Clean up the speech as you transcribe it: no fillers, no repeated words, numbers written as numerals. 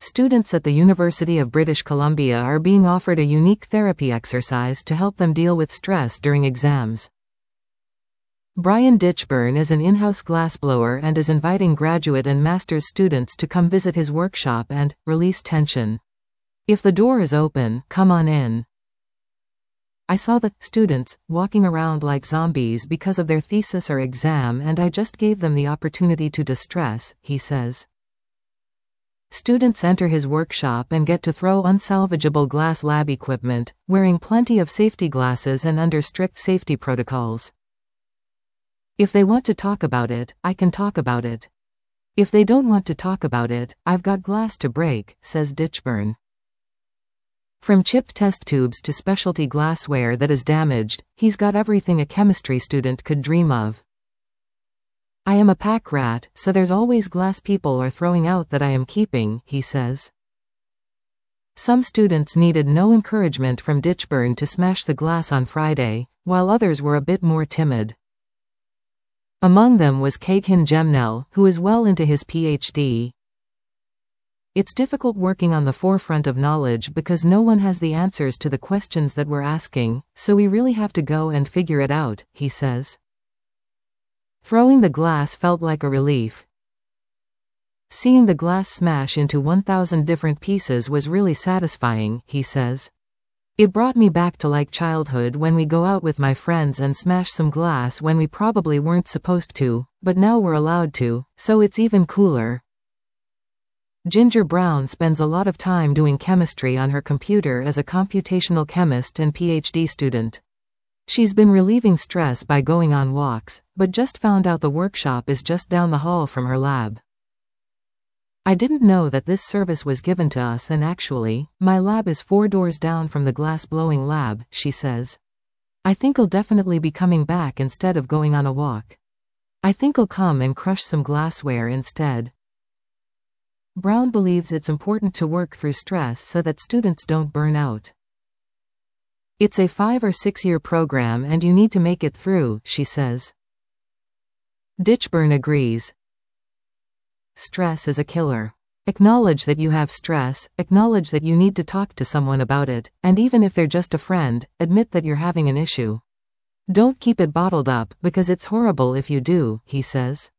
Students at the University of British Columbia are being offered a unique therapy exercise to help them deal with stress during exams. Brian Ditchburn is an in-house glassblower and is inviting graduate and master's students to come visit his workshop and release tension. If the door is open, come on in. I saw the students walking around like zombies because of their thesis or exam, and I just gave them the opportunity to distress, he says. Students enter his workshop and get to throw unsalvageable glass lab equipment, wearing plenty of safety glasses and under strict safety protocols. If they want to talk about it, I can talk about it. If they don't want to talk about it, I've got glass to break, says Ditchburn. From chipped test tubes to specialty glassware that is damaged, he's got everything a chemistry student could dream of. I am a pack rat, so there's always glass people are throwing out that I am keeping, he says. Some students needed no encouragement from Ditchburn to smash the glass on Friday, while others were a bit more timid. Among them was Kaighan Gemnell, who is well into his PhD. It's difficult working on the forefront of knowledge because no one has the answers to the questions that we're asking, so we really have to go and figure it out, he says. Throwing the glass felt like a relief. Seeing the glass smash into 1,000 different pieces was really satisfying, he says. It brought me back to like childhood when we go out with my friends and smash some glass when we probably weren't supposed to, but now we're allowed to, so it's even cooler. Ginger Brown spends a lot of time doing chemistry on her computer as a computational chemist and PhD student. She's been relieving stress by going on walks, but just found out the workshop is just down the hall from her lab. I didn't know that this service was given to us, and actually, my lab is 4 doors down from the glass-blowing lab, she says. I think I'll definitely be coming back instead of going on a walk. I think I'll come and crush some glassware instead. Brown believes it's important to work through stress so that students don't burn out. It's a 5 or 6 year program and you need to make it through, she says. Ditchburn agrees. Stress is a killer. Acknowledge that you have stress, acknowledge that you need to talk to someone about it, and even if they're just a friend, admit that you're having an issue. Don't keep it bottled up, because it's horrible if you do, he says.